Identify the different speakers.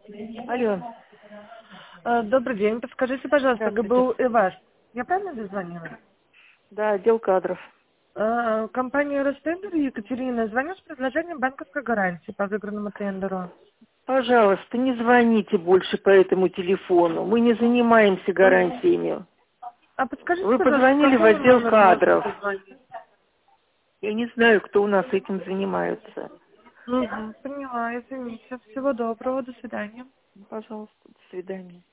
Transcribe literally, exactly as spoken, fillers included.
Speaker 1: Алло.
Speaker 2: Э, Добрый день. Подскажите, пожалуйста,
Speaker 1: Здравствуйте.
Speaker 2: ГБУ «Эваш». Я правильно дозвонилась?
Speaker 1: Да, отдел кадров.
Speaker 2: Э, Компания «Ростендер», Екатерина, звоню с предложением банковской гарантии по выигранному тендеру.
Speaker 1: Пожалуйста, не звоните больше по этому телефону. Мы не занимаемся
Speaker 2: Мгм.
Speaker 1: гарантиями.
Speaker 2: А подскажите,
Speaker 1: Вы
Speaker 2: пожалуйста, к
Speaker 1: позвонили в
Speaker 2: какому
Speaker 1: отдел
Speaker 2: номеру можно
Speaker 1: кадров.
Speaker 2: позвонить?
Speaker 1: Я не знаю, кто у нас этим занимается.
Speaker 2: Угу. Поняла, извините. Всего доброго, до свидания.
Speaker 1: Пожалуйста, до свидания.